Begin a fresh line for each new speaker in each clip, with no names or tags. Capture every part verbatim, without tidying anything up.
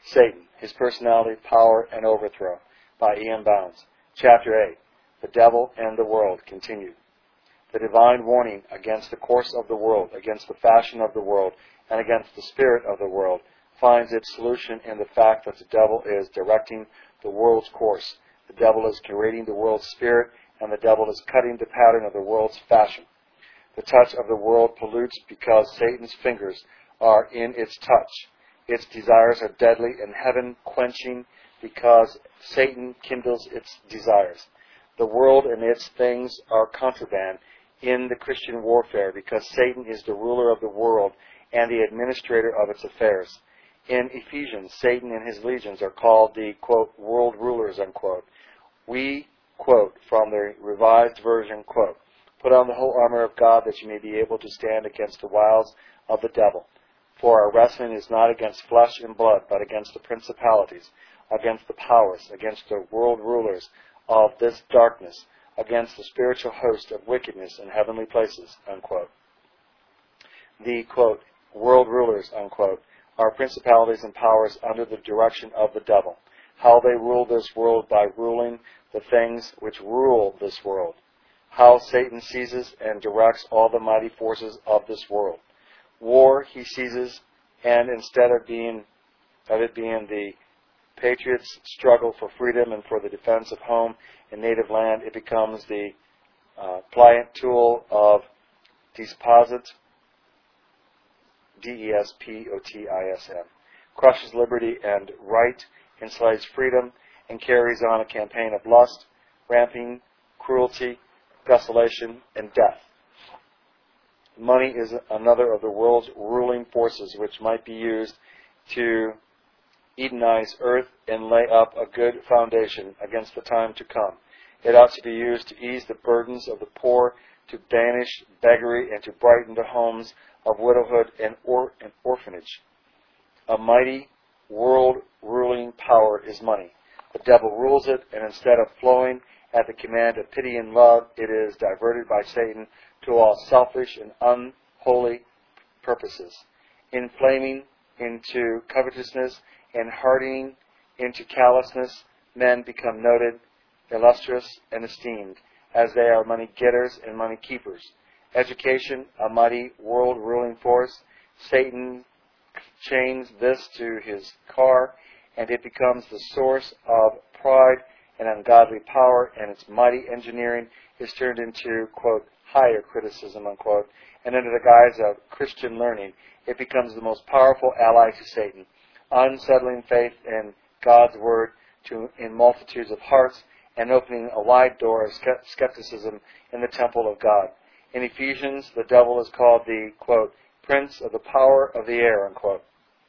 Satan, His Personality, Power, and Overthrow, by Ian Bounds. Chapter eight, The Devil and the World, continued. The divine warning against the course of the world, against the fashion of the world, and against the spirit of the world finds its solution in the fact that the devil is directing the world's course. The devil is curating the world's spirit, and the devil is cutting the pattern of the world's fashion. The touch of the world pollutes because Satan's fingers are in its touch. Its desires are deadly and heaven-quenching because Satan kindles its desires. The world and its things are contraband in the Christian warfare because Satan is the ruler of the world and the administrator of its affairs. In Ephesians, Satan and his legions are called the, quote, world rulers, unquote. We quote from the Revised Version, quote, "Put on the whole armor of God that you may be able to stand against the wiles of the devil. For our wrestling is not against flesh and blood, but against the principalities, against the powers, against the world rulers of this darkness, against the spiritual host of wickedness in heavenly places," unquote. The, quote, world rulers, unquote, are principalities and powers under the direction of the devil. How they rule this world by ruling the things which rule this world. How Satan seizes and directs all the mighty forces of this world. War he seizes, and instead of being of it being the patriots' struggle for freedom and for the defense of home and native land, it becomes the uh, pliant tool of desposit, D E S P O T I S M, crushes liberty and right, enslaves freedom, and carries on a campaign of lust, ramping, cruelty, desolation, and death. Money is another of the world's ruling forces which might be used to Edenize earth and lay up a good foundation against the time to come. It ought to be used to ease the burdens of the poor, to banish beggary, and to brighten the homes of widowhood and, or, and orphanage. A mighty world-ruling power is money. The devil rules it, and instead of flowing at the command of pity and love, it is diverted by Satan to all selfish and unholy purposes, inflaming into covetousness and hardening into callousness. Men become noted, illustrious, and esteemed, as they are money-getters and money-keepers. Education, a mighty world-ruling force. Satan chains this to his car, and it becomes the source of pride and ungodly power, and its mighty engineering is turned into, quote, higher criticism, unquote, and under the guise of Christian learning, it becomes the most powerful ally to Satan, unsettling faith in God's Word to in multitudes of hearts and opening a wide door of skepticism in the temple of God. In Ephesians, the devil is called the, quote, prince of the power of the air, unquote.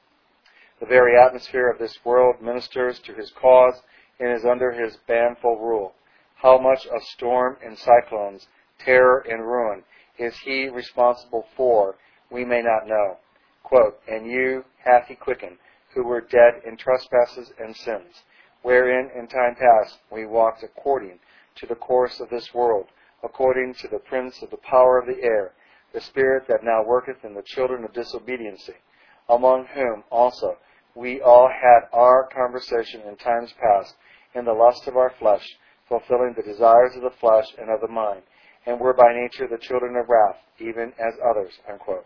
The very atmosphere of this world ministers to his cause and is under his banful rule. How much of storm and cyclones, terror and ruin is he responsible for, we may not know. Quote, "And you hath he quickened, who were dead in trespasses and sins, wherein in time past we walked according to the course of this world, according to the prince of the power of the air, the spirit that now worketh in the children of disobediency, among whom also we all had our conversation in times past, in the lust of our flesh, fulfilling the desires of the flesh and of the mind, and were by nature the children of wrath, even as others," unquote.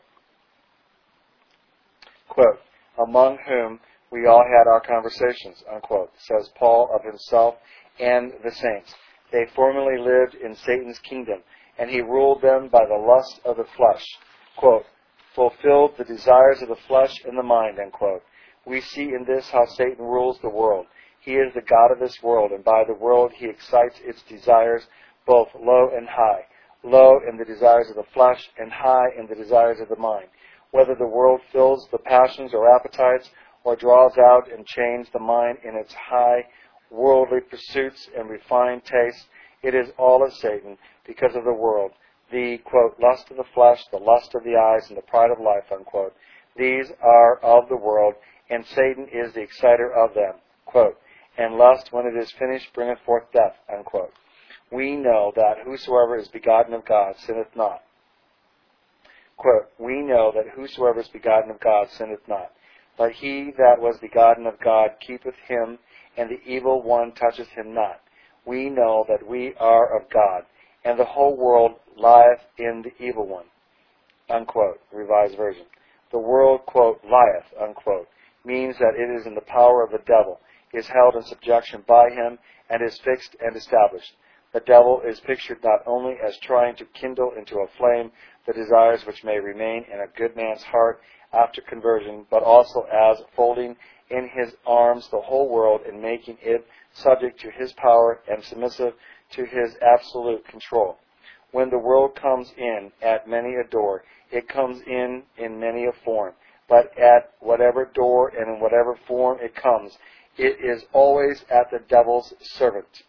Quote, "Among whom we all had our conversations," unquote, says Paul of himself and the saints. They formerly lived in Satan's kingdom, and he ruled them by the lust of the flesh. Quote, "fulfilled the desires of the flesh and the mind," unquote. We see in this how Satan rules the world. He is the God of this world, and by the world he excites its desires both low and high, low in the desires of the flesh and high in the desires of the mind. Whether the world fills the passions or appetites or draws out and chains the mind in its high worldly pursuits and refined tastes, it is all of Satan because of the world. The, quote, lust of the flesh, the lust of the eyes, and the pride of life, unquote. These are of the world, and Satan is the exciter of them. Quote, "And lust, when it is finished, bringeth forth death," unquote. We know that whosoever is begotten of God sinneth not. Quote, "We know that whosoever is begotten of God sinneth not. But he that was begotten of God keepeth him, and the evil one toucheth him not. We know that we are of God, and the whole world lieth in the evil one." Unquote. Revised Version. The world, quote, lieth, unquote, means that it is in the power of the devil, is held in subjection by him, and is fixed and established. The devil is pictured not only as trying to kindle into a flame the desires which may remain in a good man's heart after conversion, but also as folding in his arms the whole world and making it subject to his power and submissive to his absolute control. When the world comes in at many a door, it comes in in many a form. But at whatever door and in whatever form it comes, it is always at the devil's servant.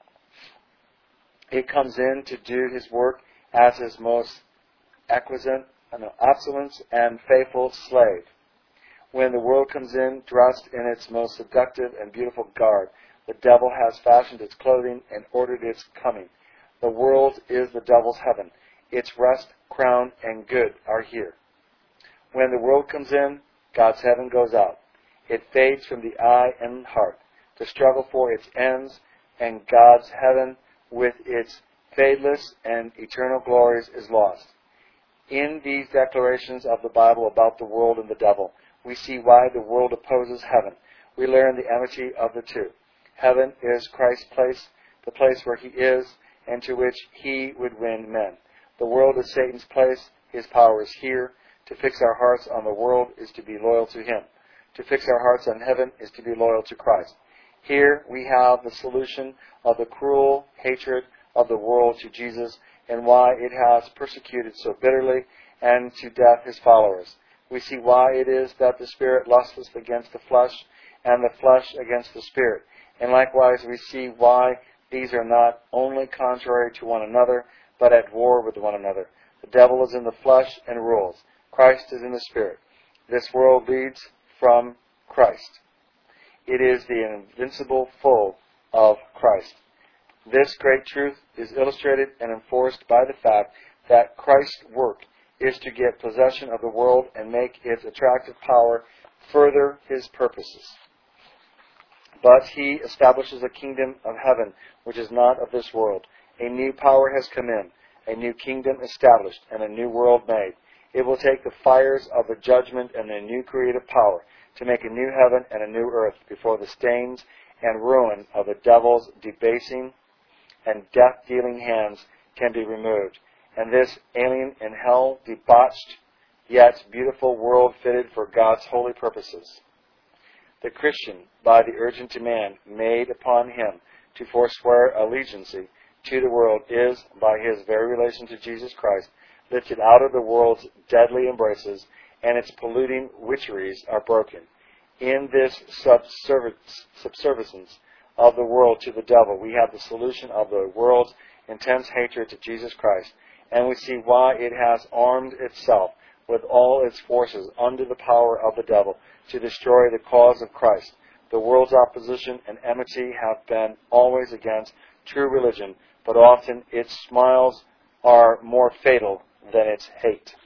It comes in to do his work as his most acquiescent, obstinate, and faithful slave. When the world comes in dressed in its most seductive and beautiful garb, the devil has fashioned its clothing and ordered its coming. The world is the devil's heaven. Its rest, crown, and good are here. When the world comes in, God's heaven goes out. It fades from the eye and heart. The struggle for its ends and God's heaven with its fadeless and eternal glories is lost. In these declarations of the Bible about the world and the devil, we see why the world opposes heaven. We learn the enmity of the two. Heaven is Christ's place, the place where he is, and to which he would win men. The world is Satan's place. His power is here. To fix our hearts on the world is to be loyal to him. To fix our hearts on heaven is to be loyal to Christ. Here we have the solution of the cruel hatred of the world to Jesus and why it has persecuted so bitterly and to death his followers. We see why it is that the Spirit lusteth against the flesh and the flesh against the Spirit. And likewise we see why these are not only contrary to one another, but at war with one another. The devil is in the flesh and rules. Christ is in the Spirit. This world leads from Christ. It is the invincible foe of Christ. This great truth is illustrated and enforced by the fact that Christ's work is to get possession of the world and make its attractive power further his purposes. But he establishes a kingdom of heaven which is not of this world. A new power has come in, a new kingdom established, and a new world made. It will take the fires of the judgment and the new creative power to make a new heaven and a new earth before the stains and ruin of the devil's debasing and death-dealing hands can be removed, and this alien and hell debauched yet beautiful world fitted for God's holy purposes. The Christian, by the urgent demand made upon him to forswear allegiance to the world, is, by his very relation to Jesus Christ, lifted out of the world's deadly embraces, and its polluting witcheries are broken. In this subservience of the world to the devil, we have the solution of the world's intense hatred to Jesus Christ, and we see why it has armed itself with all its forces under the power of the devil to destroy the cause of Christ. The world's opposition and enmity have been always against true religion, but often its smiles are more fatal than its hate.